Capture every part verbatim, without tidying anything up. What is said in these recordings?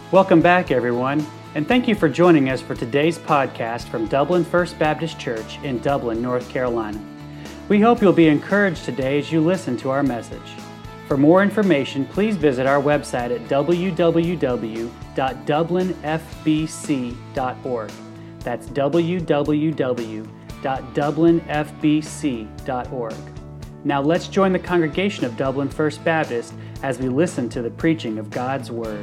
Welcome back, everyone, and thank you for joining us for today's podcast from Dublin First Baptist Church in Dublin, North Carolina. We hope you'll be encouraged today as you listen to our message. For more information, please visit our website at w w w dot dublin f b c dot org. That's w w w dot dublin f b c dot org. Now let's join the congregation of Dublin First Baptist as we listen to the preaching of God's Word.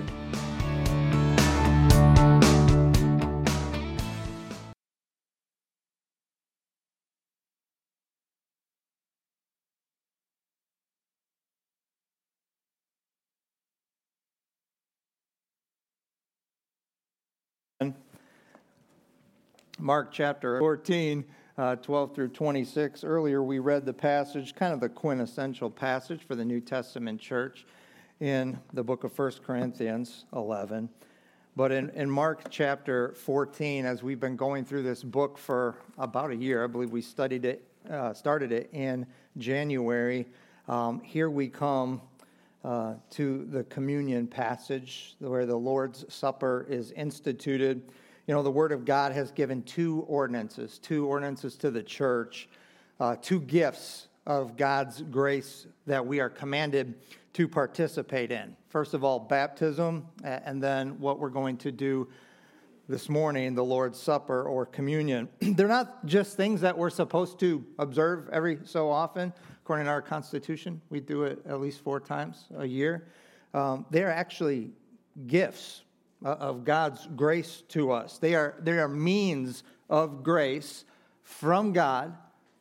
Mark chapter fourteen, uh, twelve through twenty-six. Earlier we read the passage, kind of the quintessential passage for the New Testament church in the book of First Corinthians eleven. But in, in Mark chapter fourteen, as we've been going through this book for about a year, I believe we studied it, uh, started it in January. Um, here we come uh, to the communion passage where the Lord's Supper is instituted. You know, the Word of God has given two ordinances, two ordinances to the church, uh, two gifts of God's grace that we are commanded to participate in. First of all, baptism, and then what we're going to do this morning, the Lord's Supper or communion. They're not just things that we're supposed to observe every so often. According to our Constitution, we do it at least four times a year. Um, they are actually gifts of God's grace to us. They are, they are means of grace from God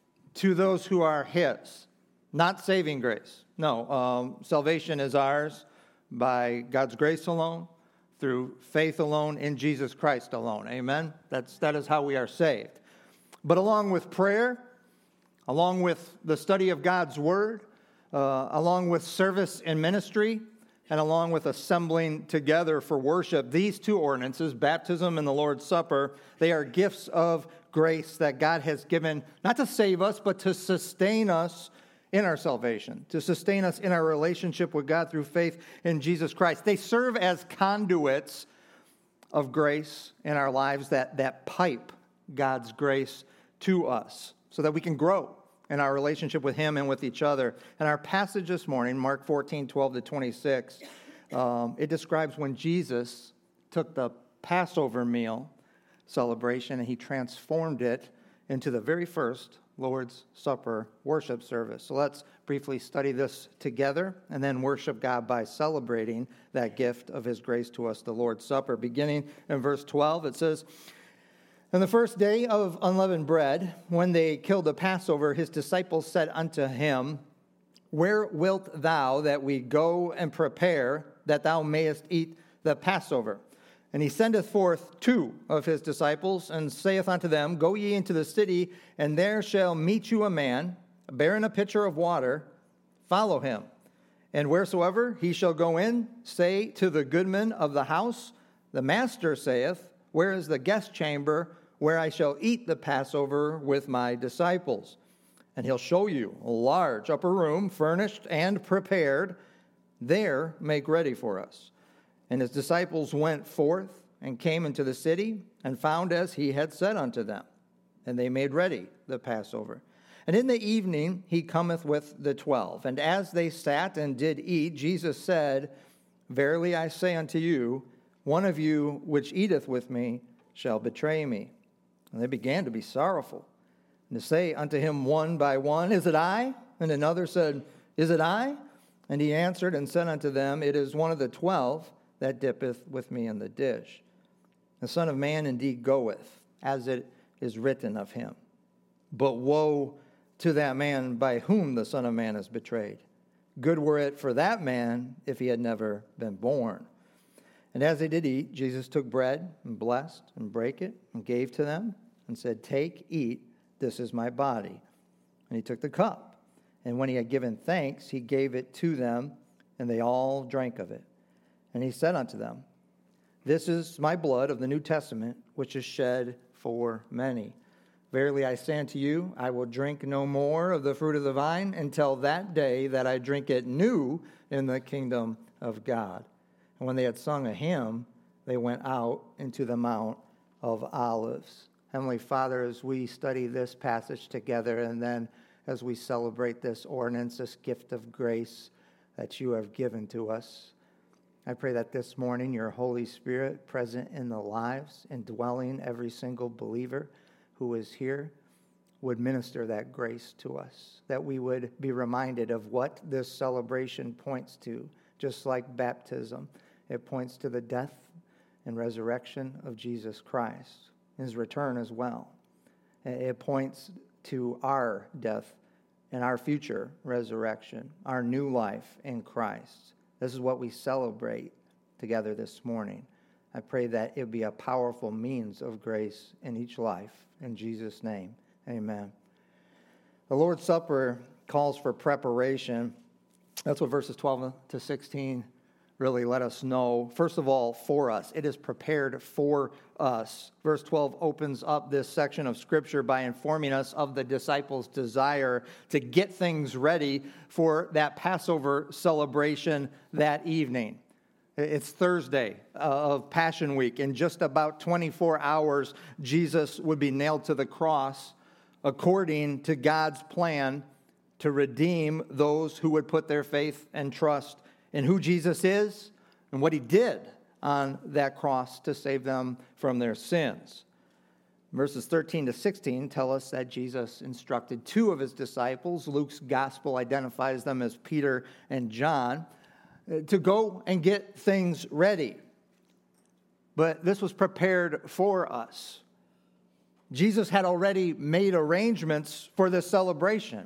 to those who are His. Not saving grace. No, um, salvation is ours by God's grace alone, through faith alone, in Jesus Christ alone. Amen? That's, that is how we are saved. But along with prayer, along with the study of God's Word, uh, along with service and ministry, and along with assembling together for worship, these two ordinances, baptism and the Lord's Supper, they are gifts of grace that God has given, not to save us, but to sustain us in our salvation, to sustain us in our relationship with God through faith in Jesus Christ. They serve as conduits of grace in our lives that, that pipe God's grace to us so that we can grow in our relationship with Him and with each other. And our passage this morning, Mark fourteen, twelve to twenty-six, um, it describes when Jesus took the Passover meal celebration and He transformed it into the very first Lord's Supper worship service. So let's briefly study this together and then worship God by celebrating that gift of His grace to us, the Lord's Supper. Beginning in verse twelve, it says, "On the first day of unleavened bread, when they killed the Passover, His disciples said unto Him, Where wilt thou that we go and prepare, that thou mayest eat the Passover? And He sendeth forth two of His disciples, and saith unto them, Go ye into the city, and there shall meet you a man, bearing a pitcher of water. Follow him. And wheresoever he shall go in, say to the goodman of the house, The Master saith, Where is the guest chamber, where I shall eat the Passover with my disciples? And he'll show you a large upper room, furnished and prepared. There make ready for us. And his disciples went forth and came into the city, and found as he had said unto them. And they made ready the Passover. And in the evening he cometh with the twelve. And as they sat and did eat, Jesus said, Verily I say unto you, one of you which eateth with me shall betray me. And they began to be sorrowful, and to say unto him one by one, Is it I? And another said, Is it I? And he answered and said unto them, It is one of the twelve that dippeth with me in the dish. The Son of Man indeed goeth, as it is written of him. But woe to that man by whom the Son of Man is betrayed. Good were it for that man if he had never been born. And as they did eat, Jesus took bread and blessed and brake it and gave to them and said, Take, eat, this is my body. And he took the cup. And when he had given thanks, he gave it to them, and they all drank of it. And he said unto them, This is my blood of the New Testament, which is shed for many. Verily I say unto you, I will drink no more of the fruit of the vine until that day that I drink it new in the kingdom of God. And when they had sung a hymn, they went out into the Mount of Olives. Heavenly Father, as we study this passage together, and then as we celebrate this ordinance, this gift of grace that you have given to us, I pray that this morning your Holy Spirit, present in the lives and dwelling every single believer who is here, would minister that grace to us, that we would be reminded of what this celebration points to, just like baptism. It points to the death and resurrection of Jesus Christ, his return as well. It points to our death and our future resurrection, our new life in Christ. This is what we celebrate together this morning. I pray that it be a powerful means of grace in each life. In Jesus' name, amen. The Lord's Supper calls for preparation. That's what verses twelve to sixteen really let us know. First of all, for us. It is prepared for us. Verse twelve opens up this section of Scripture by informing us of the disciples' desire to get things ready for that Passover celebration that evening. It's Thursday of Passion Week. In just about twenty-four hours, Jesus would be nailed to the cross according to God's plan to redeem those who would put their faith and trust in who Jesus is and what he did on that cross to save them from their sins. Verses thirteen to sixteen tell us that Jesus instructed two of his disciples, Luke's gospel identifies them as Peter and John, to go and get things ready. But this was prepared for us. Jesus had already made arrangements for this celebration.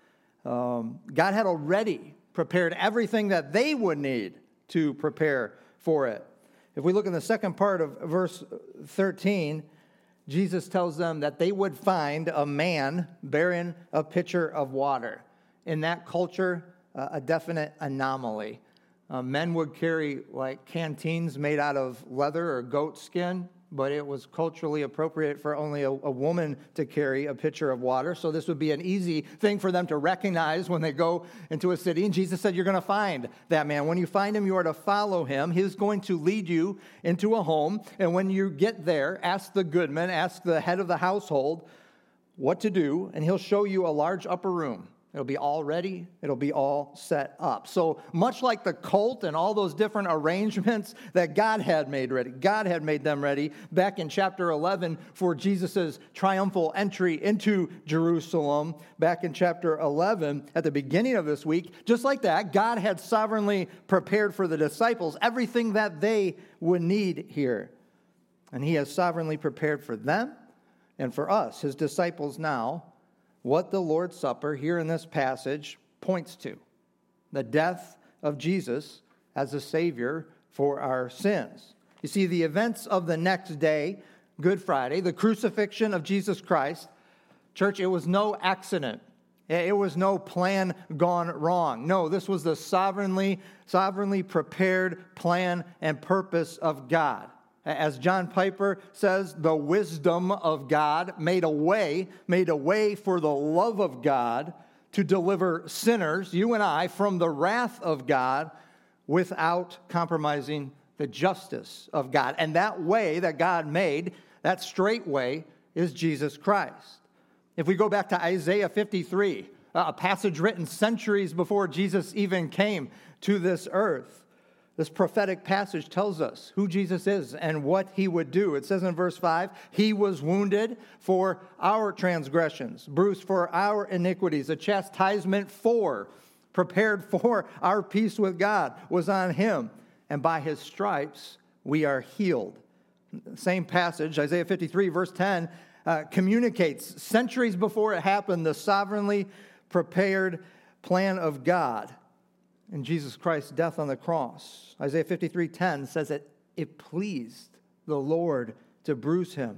Um, God had already prepared everything that they would need to prepare for it. If we look in the second part of verse thirteen, Jesus tells them that they would find a man bearing a pitcher of water. In that culture, uh, a definite anomaly. Uh, men would carry like canteens made out of leather or goat skin, but it was culturally appropriate for only a, a woman to carry a pitcher of water. So this would be an easy thing for them to recognize when they go into a city. And Jesus said, you're going to find that man. When you find him, you are to follow him. He's going to lead you into a home. And when you get there, ask the goodman, ask the head of the household what to do, and he'll show you a large upper room. It'll be all ready. It'll be all set up. So much like the colt and all those different arrangements that God had made ready, God had made them ready back in chapter eleven for Jesus' triumphal entry into Jerusalem. Back in chapter eleven, at the beginning of this week, just like that, God had sovereignly prepared for the disciples everything that they would need here. And he has sovereignly prepared for them and for us, his disciples now, what the Lord's Supper here in this passage points to: the death of Jesus as a Savior for our sins. You see, the events of the next day, Good Friday, the crucifixion of Jesus Christ, church, it was no accident. It was no plan gone wrong. No, this was the sovereignly, sovereignly prepared plan and purpose of God. As John Piper says, the wisdom of God made a way, made a way for the love of God to deliver sinners, you and I, from the wrath of God without compromising the justice of God. And that way that God made, that straight way, is Jesus Christ. If we go back to Isaiah fifty-three, a passage written centuries before Jesus even came to this earth, this prophetic passage tells us who Jesus is and what he would do. It says in verse five, he was wounded for our transgressions, bruised for our iniquities. A chastisement for, prepared for our peace with God was on him. And by his stripes we are healed. Same passage, Isaiah fifty-three, verse ten, uh, communicates centuries before it happened the sovereignly prepared plan of God and Jesus Christ's death on the cross. Isaiah fifty-three ten says that it pleased the Lord to bruise him.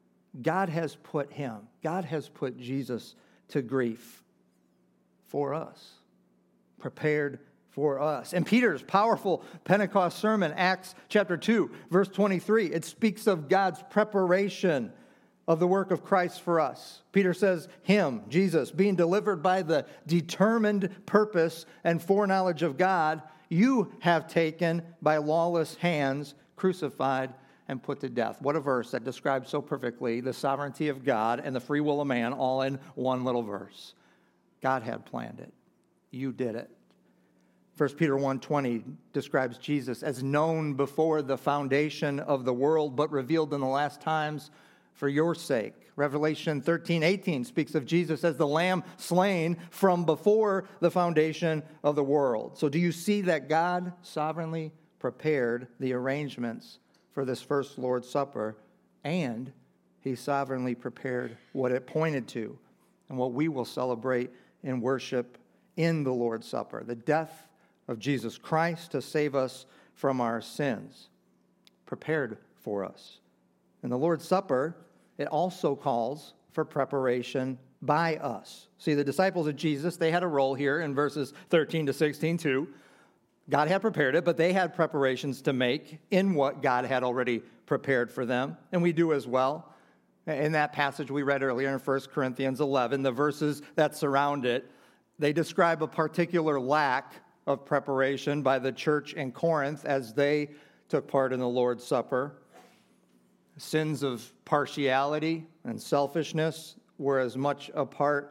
God has put him, God has put Jesus to grief for us, prepared for us. And Peter's powerful Pentecost sermon, Acts chapter two, verse twenty-three, it speaks of God's preparation of the work of Christ for us. Peter says, him, Jesus, being delivered by the determined purpose and foreknowledge of God, you have taken by lawless hands crucified, and put to death. What a verse that describes so perfectly the sovereignty of God and the free will of man all in one little verse. God had planned it. You did it. First Peter one twenty describes Jesus as known before the foundation of the world, but revealed in the last times for your sake. Revelation thirteen eighteen speaks of Jesus as the Lamb slain from before the foundation of the world. So do you see that God sovereignly prepared the arrangements for this first Lord's Supper, and he sovereignly prepared what it pointed to and what we will celebrate in worship in the Lord's Supper, the death of Jesus Christ to save us from our sins, prepared for us. And the Lord's Supper, it also calls for preparation by us. See, the disciples of Jesus, they had a role here in verses thirteen to sixteen too. God had prepared it, but they had preparations to make in what God had already prepared for them, and we do as well. In that passage we read earlier in First Corinthians eleven, the verses that surround it, they describe a particular lack of preparation by the church in Corinth as they took part in the Lord's Supper. Sins of partiality and selfishness were as much a part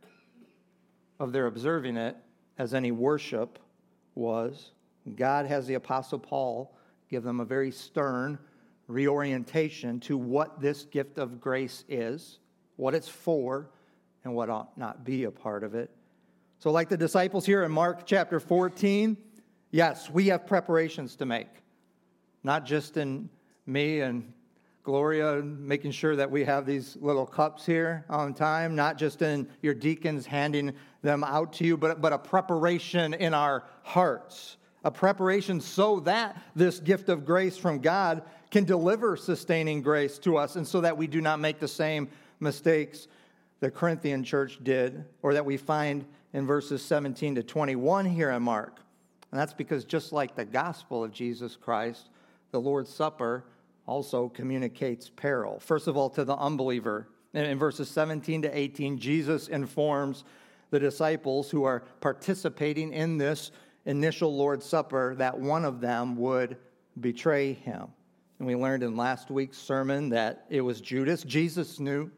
of their observing it as any worship was. God has the Apostle Paul give them a very stern reorientation to what this gift of grace is, what it's for, and what ought not be a part of it. So like the disciples here in Mark chapter fourteen, yes, we have preparations to make. Not just in me and Gloria making sure that we have these little cups here on time, not just in your deacons handing them out to you, but, but a preparation in our hearts. A preparation so that this gift of grace from God can deliver sustaining grace to us, and so that we do not make the same mistakes the Corinthian church did, or that we find in verses seventeen to twenty-one here in Mark. And that's because just like the gospel of Jesus Christ, the Lord's Supper also communicates peril. First of all, to the unbeliever. In verses seventeen to eighteen, Jesus informs the disciples who are participating in this initial Lord's Supper that one of them would betray him. And we learned in last week's sermon that it was Judas. Jesus knew,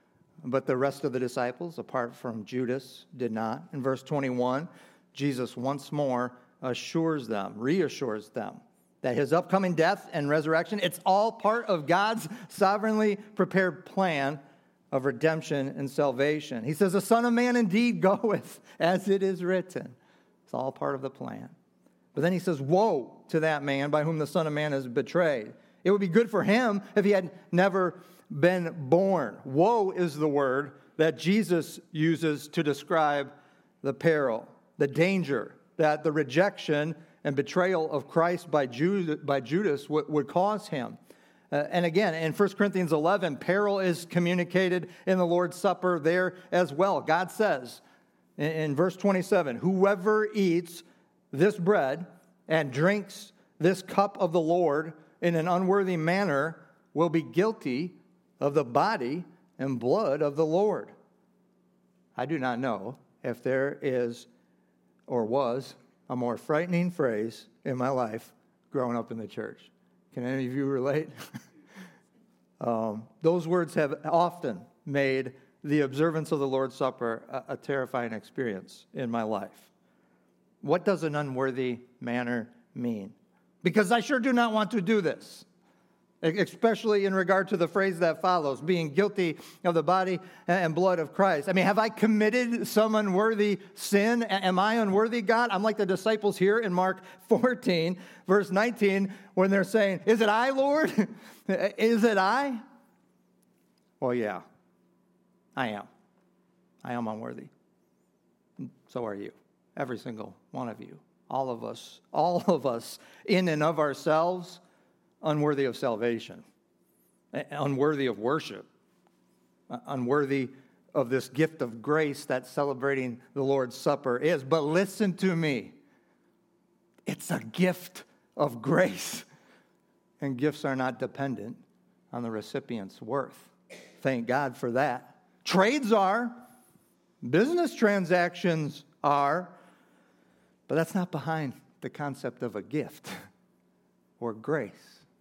but the rest of the disciples, apart from Judas, did not. In verse twenty-one, Jesus once more assures them, reassures them, that his upcoming death and resurrection, it's all part of God's sovereignly prepared plan of redemption and salvation. He says, the Son of Man indeed goeth, as it is written. It's all part of the plan. But then he says, woe to that man by whom the Son of Man is betrayed. It would be good for him if he had never been born. Woe is the word that Jesus uses to describe the peril, the danger that the rejection and betrayal of Christ by Judas, by Judas would, would cause him. Uh, and again, in First Corinthians eleven, peril is communicated in the Lord's Supper there as well. God says in, in verse twenty-seven, whoever eats this bread and drinks this cup of the Lord in an unworthy manner will be guilty of the body and blood of the Lord. I do not know if there is or was a more frightening phrase in my life growing up in the church. Can any of you relate? um, those words have often made the observance of the Lord's Supper a, a terrifying experience in my life. What does an unworthy manner mean? Because I sure do not want to do this, especially in regard to the phrase that follows, being guilty of the body and blood of Christ. I mean, have I committed some unworthy sin? Am I unworthy, God? I'm like the disciples here in Mark fourteen, verse nineteen, when they're saying, is it I, Lord? Is it I? Well, yeah, I am. I am unworthy. So are you, every single one of you, all of us, all of us in and of ourselves, unworthy of salvation, unworthy of worship, unworthy of this gift of grace that celebrating the Lord's Supper is. But listen to me. It's a gift of grace. And gifts are not dependent on the recipient's worth. Thank God for that. Trades are. Business transactions are. But that's not behind the concept of a gift or grace.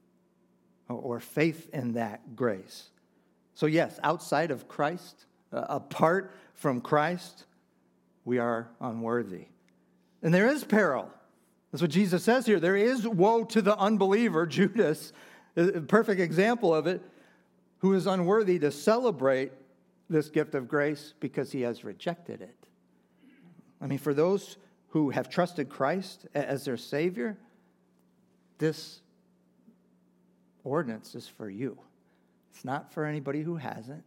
or faith in that grace. So yes, outside of Christ, uh, apart from Christ, we are unworthy. And there is peril. That's what Jesus says here. There is woe to the unbeliever, Judas, a perfect example of it, who is unworthy to celebrate this gift of grace because he has rejected it. I mean, for those who have trusted Christ as their Savior, this ordinance is for you. It's not for anybody who hasn't.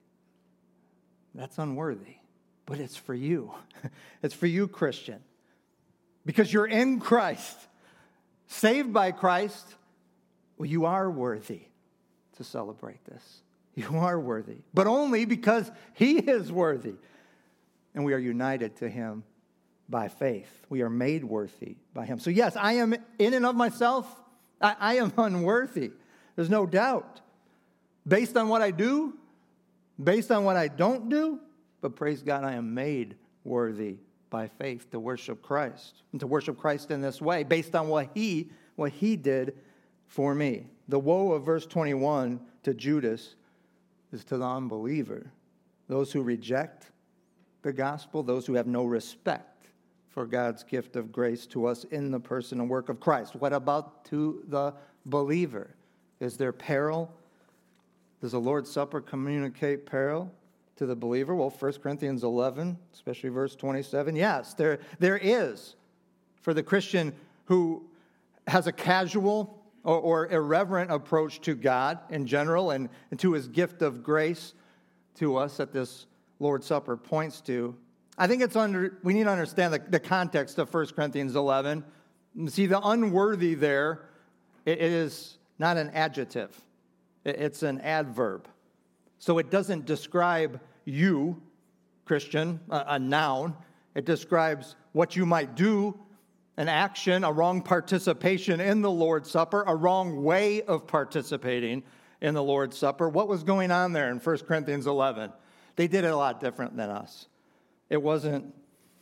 That's unworthy. But it's for you. It's for you, Christian. Because you're in Christ, saved by Christ, well, you are worthy to celebrate this. You are worthy. But only because he is worthy. And we are united to him by faith. We are made worthy by him. So yes, I am in and of myself, I, I am unworthy. There's no doubt. Based on what I do, based on what I don't do, but praise God, I am made worthy by faith to worship Christ. And to worship Christ in this way, based on what he, what he did for me. The woe of verse twenty-one to Judas is to the unbeliever. Those who reject the gospel, those who have no respect for God's gift of grace to us in the person and work of Christ. What about to the believer? Is there peril? Does the Lord's Supper communicate peril to the believer? Well, First Corinthians eleven, especially verse twenty-seven, yes, there, there is. For the Christian who has a casual or, or irreverent approach to God in general and, and to his gift of grace to us that this Lord's Supper points to, I think it's under. we need to understand the, the context of First Corinthians eleven. See, the unworthy there, it, it is not an adjective. It, it's an adverb. So it doesn't describe you, Christian, a, a noun. It describes what you might do, an action, a wrong participation in the Lord's Supper, a wrong way of participating in the Lord's Supper. What was going on there in First Corinthians eleven? They did it a lot different than us. It wasn't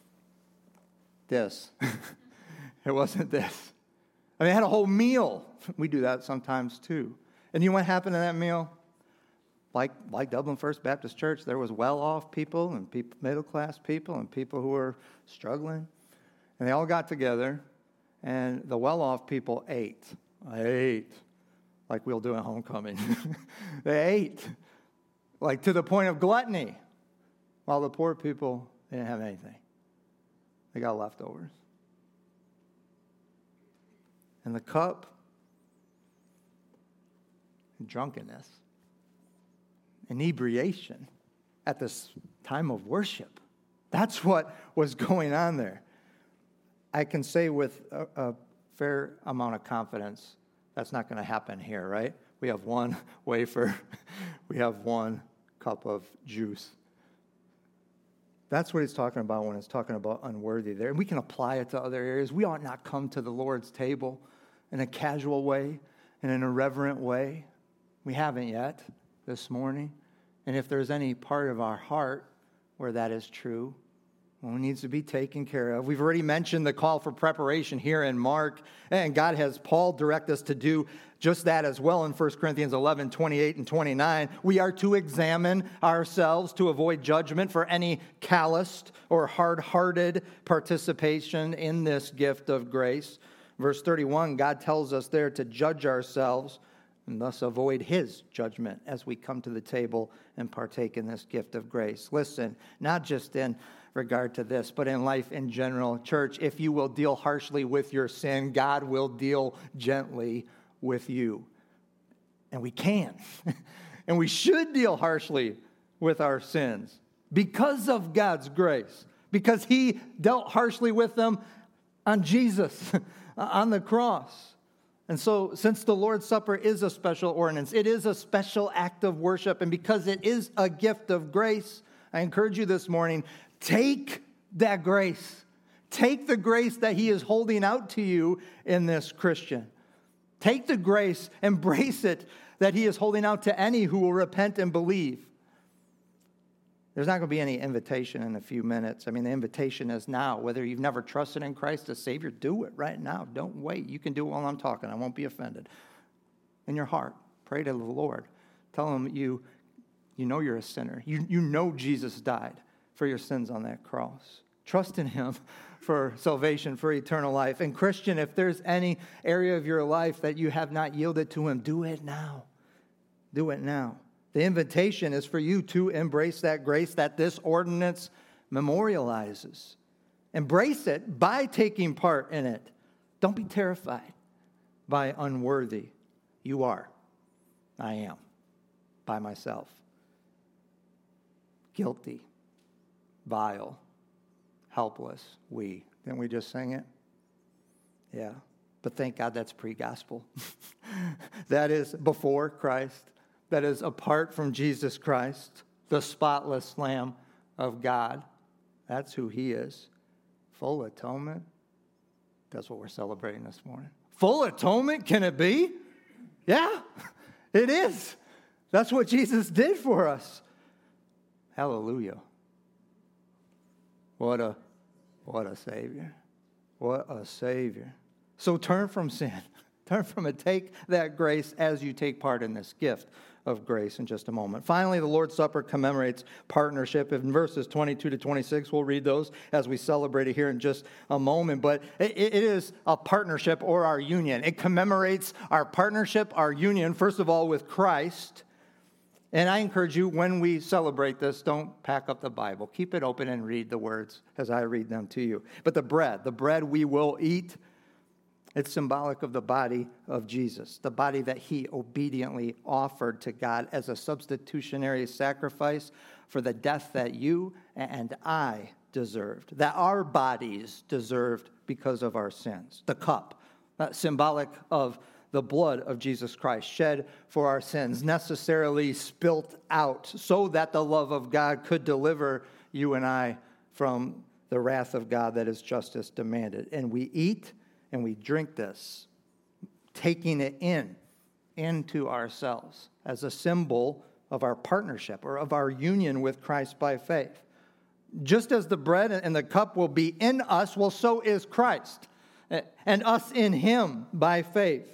this. It wasn't this. I mean, they had a whole meal. We do that sometimes too. And you know what happened in that meal? Like, like Dublin First Baptist Church, there was well-off people and people, middle-class people and people who were struggling. And they all got together, and the well-off people ate. I ate, like we'll do at homecoming. They ate, like to the point of gluttony, while the poor people didn't have anything. They got leftovers. And the cup, drunkenness, inebriation at this time of worship. That's what was going on there. I can say with a, a fair amount of confidence that's not going to happen here, right? We have one wafer. We have one cup of juice. That's what he's talking about when he's talking about unworthy there. And we can apply it to other areas. We ought not come to the Lord's table in a casual way, in an irreverent way. We haven't yet this morning. And if there's any part of our heart where that is true, well, it needs to be taken care of. We've already mentioned the call for preparation here in Mark, and God has Paul direct us to do just that as well in First Corinthians eleven, twenty-eight and twenty-nine. We are to examine ourselves to avoid judgment for any calloused or hard-hearted participation in this gift of grace. Verse thirty-one, God tells us there to judge ourselves and thus avoid his judgment as we come to the table and partake in this gift of grace. Listen, not just in regard to this, but in life in general. Church, if you will deal harshly with your sin, God will deal gently with you. And we can. And we should deal harshly with our sins because of God's grace, because he dealt harshly with them on Jesus, on the cross. And so, since the Lord's Supper is a special ordinance, it is a special act of worship, and because it is a gift of grace, I encourage you this morning, take that grace. Take the grace that he is holding out to you in this, Christian. Take the grace, embrace it, that he is holding out to any who will repent and believe. There's not going to be any invitation in a few minutes. I mean, the invitation is now. Whether you've never trusted in Christ as Savior, do it right now. Don't wait. You can do it while I'm talking. I won't be offended. In your heart, Pray to the Lord. Tell him you, you know you're a sinner. You, you know Jesus died for your sins on that cross. Trust in him for salvation, for eternal life. And Christian, if there's any area of your life that you have not yielded to him, do it now. Do it now. The invitation is for you to embrace that grace that this ordinance memorializes. Embrace it by taking part in it. Don't be terrified by unworthy. You are. I am. By myself. Guilty. Vile. Helpless. We. Didn't we just sing it? Yeah. But thank God that's pre-gospel. That is before Christ. That is apart from Jesus Christ, the spotless Lamb of God. That's who he is. Full atonement. That's what we're celebrating this morning. Full atonement, can it be? Yeah, it is. That's what Jesus did for us. Hallelujah. What a, what a Savior. What a Savior. So turn from sin. Turn from it. Take that grace as you take part in this gift of grace in just a moment. Finally, the Lord's Supper commemorates partnership. In verses twenty-two to twenty-six, we'll read those as we celebrate it here in just a moment. But it, it is a partnership or our union. It commemorates our partnership, our union, first of all, with Christ. And I encourage you, when we celebrate this, don't pack up the Bible. Keep it open and read the words as I read them to you. But the bread, the bread we will eat, it's symbolic of the body of Jesus, the body that he obediently offered to God as a substitutionary sacrifice for the death that you and I deserved, that our bodies deserved because of our sins. The cup, uh, symbolic of the blood of Jesus Christ shed for our sins, necessarily spilt out so that the love of God could deliver you and I from the wrath of God that his justice demanded. And we eat and we drink this, taking it in, into ourselves as a symbol of our partnership or of our union with Christ by faith. Just as the bread and the cup will be in us, well, so is Christ, and us in him by faith.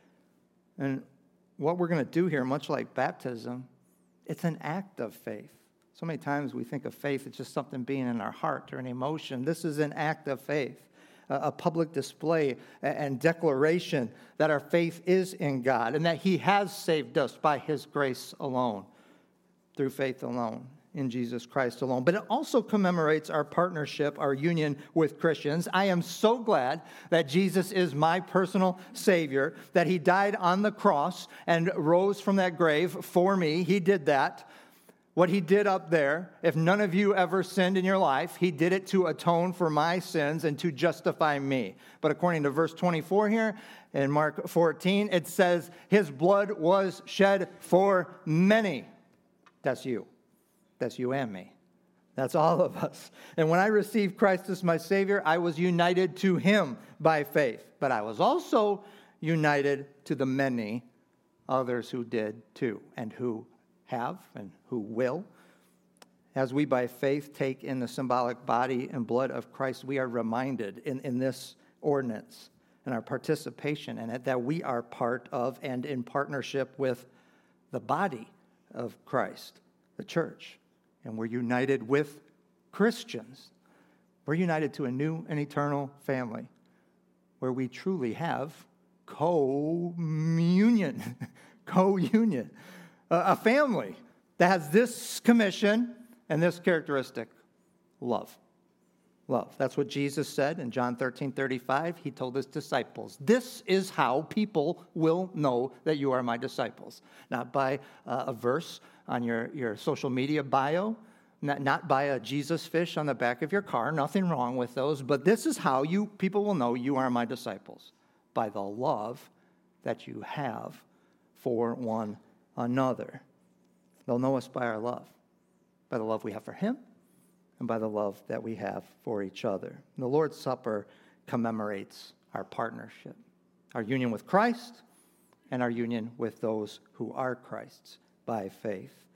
And what we're going to do here, much like baptism, it's an act of faith. So many times we think of faith, it's just something being in our heart or an emotion. This is an act of faith. A public display and declaration that our faith is in God and that he has saved us by his grace alone, through faith alone, in Jesus Christ alone. But it also commemorates our partnership, our union with Christians. I am so glad that Jesus is my personal Savior, that he died on the cross and rose from that grave for me. He did that. What he did up there, if none of you ever sinned in your life, he did it to atone for my sins and to justify me. But according to verse twenty-four here in Mark fourteen, it says his blood was shed for many. That's you. That's you and me. That's all of us. And when I received Christ as my Savior, I was united to him by faith. But I was also united to the many others who did too, and who have and who will. As we by faith take in the symbolic body and blood of Christ, we are reminded in, in this ordinance and our participation in it that we are part of and in partnership with the body of Christ, the church. And we're united with Christians. We're united to a new and eternal family where we truly have communion, co-union. A family that has this commission and this characteristic, love. Love. That's what Jesus said in John thirteen thirty-five. He told his disciples, this is how people will know that you are my disciples. Not by uh, a verse on your, your social media bio, not, not by a Jesus fish on the back of your car, nothing wrong with those, but this is how you people will know you are my disciples, by the love that you have for one another. They'll know us by our love, by the love we have for him, and by the love that we have for each other. The Lord's Supper commemorates our partnership, our union with Christ, and our union with those who are Christ's by faith.